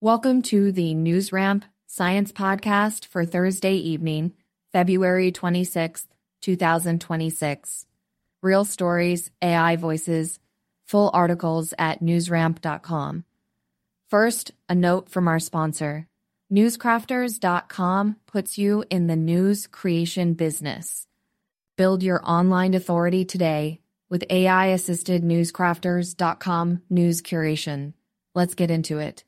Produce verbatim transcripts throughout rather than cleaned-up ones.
Welcome to the NewsRamp Science Podcast for Thursday evening, February twenty-sixth, twenty twenty-six. Real stories, A I voices, full articles at newsramp dot com. First, a note from our sponsor. newscrafters dot com puts you in the news creation business. Build your online authority today with A I-assisted newscrafters dot com news curation. Let's get into it.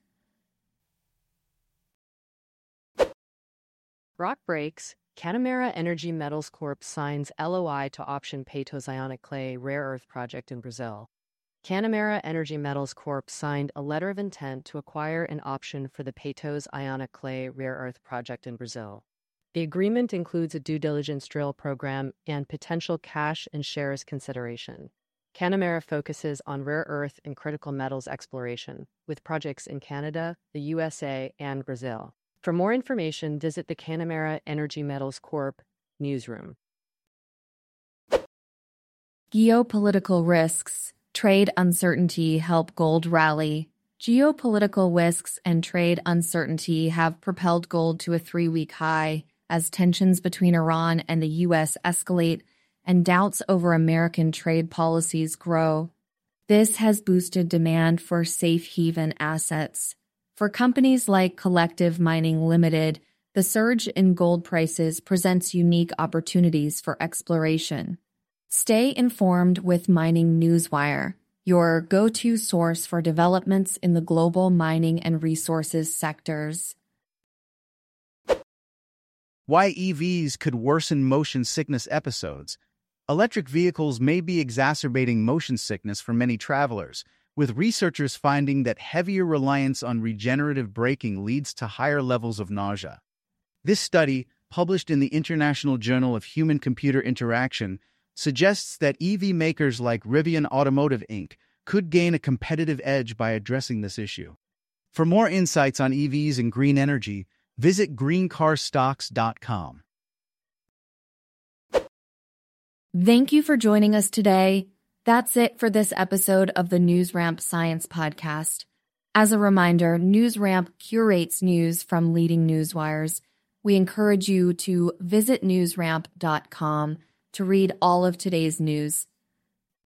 Rock breaks. Canamera Energy Metals Corp signs L O I to option Peitos Ionic Clay rare earth project in Brazil. Canamera Energy Metals Corp signed a letter of intent to acquire an option for the Peitos Ionic Clay rare earth project in Brazil. The agreement includes a due diligence drill program and potential cash and shares consideration. Canamera focuses on rare earth and critical metals exploration, with projects in Canada, the U S A, and Brazil. For more information, visit the Canamera Energy Metals Corp newsroom. Geopolitical risks, trade uncertainty help gold rally. Geopolitical risks and trade uncertainty have propelled gold to a three-week high as tensions between Iran and the U S escalate and doubts over American trade policies grow. This has boosted demand for safe haven assets. For companies like Collective Mining Limited, the surge in gold prices presents unique opportunities for exploration. Stay informed with Mining Newswire, your go-to source for developments in the global mining and resources sectors. Why E Vs could worsen motion sickness episodes. Electric vehicles may be exacerbating motion sickness for many travelers, with researchers finding that heavier reliance on regenerative braking leads to higher levels of nausea. This study, published in the International Journal of Human-Computer Interaction, suggests that E V makers like Rivian Automotive Incorporated could gain a competitive edge by addressing this issue. For more insights on E Vs and green energy, visit green car stocks dot com. Thank you for joining us today. That's it for this episode of the NewsRamp Science Podcast. As a reminder, NewsRamp curates news from leading newswires. We encourage you to visit newsramp dot com to read all of today's news.